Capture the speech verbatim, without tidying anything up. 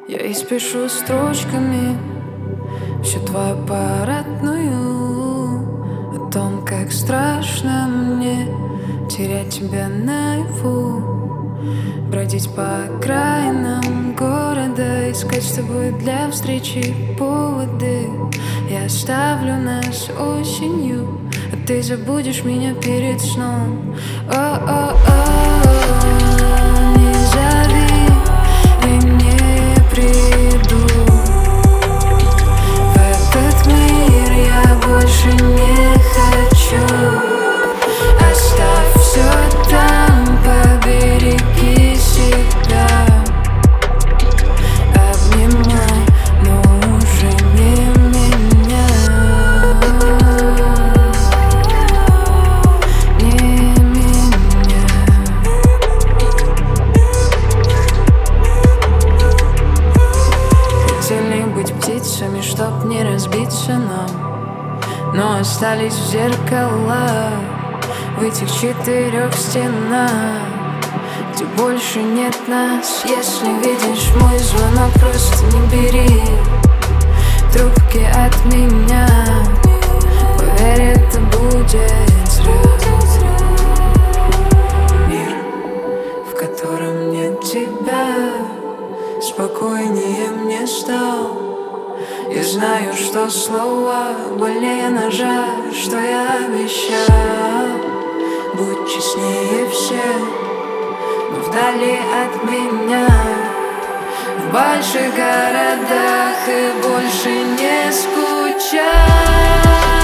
Я испишу строчками всю твою парадную о том, как страшно мне терять тебя наяву, бродить по окраинам города, искать с тобой для встречи поводы. Я оставлю нас осенью, а ты забудешь меня перед сном. О-о-о, не зови, и не приду. В этот мир я больше не хочу. Оставь все там, побереги себя. Обнимай, но уже не меня. Не меня. Хотели быть птицами, чтоб не разбиться нам, но остались в зеркалах, в этих четырех стенах, где больше нет нас. Если видишь мой звонок, просто не бери трубки от меня. Поверь, это будет зря. Мир, в котором нет тебя, спокойнее мне стал. Я знаю, что слова больнее ножа, что я обещал. Будь честнее всех, но вдали от меня. В больших городах и больше не скучай.